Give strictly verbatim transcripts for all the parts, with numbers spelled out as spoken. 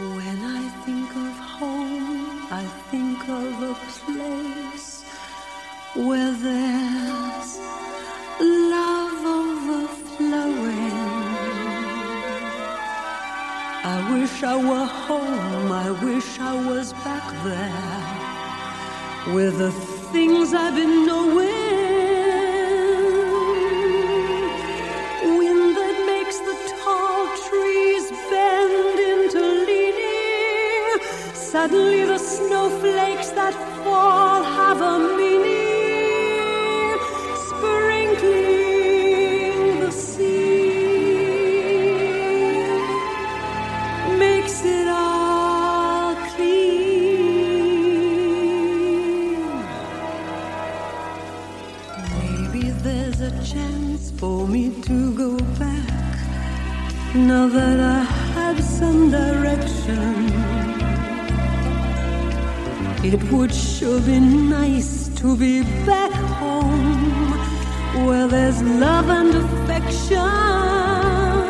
When I think of home, I think of a place where there's love overflowing. I wish I were home, I wish I was back there with the things I've been knowing. Wind that makes the tall trees bend into leaning. Suddenly the snowflakes that fall have a meaning, sprinkling the sea, makes it all clean. Maybe there's a chance for me to go back, now that I have some direction. It would sure be nice to be back home, where there's love and affection.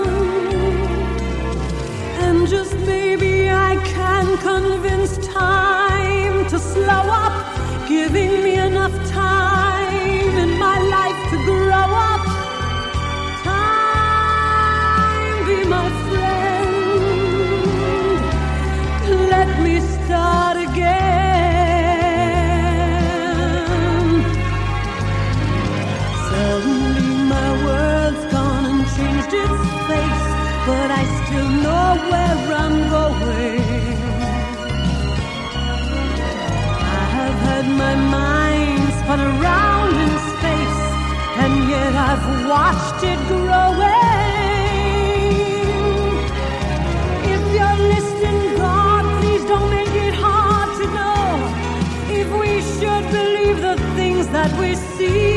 And just maybe I can convince time to slow up, giving me enough time in my life to grow up. Time, be my friend, let me start again. Suddenly my world's gone and changed its face, but I still know where I'm going. I have had my mind spun around in space, and yet I've watched it growing. If you're listening, God, please don't make it hard to know if we should believe the things that we see.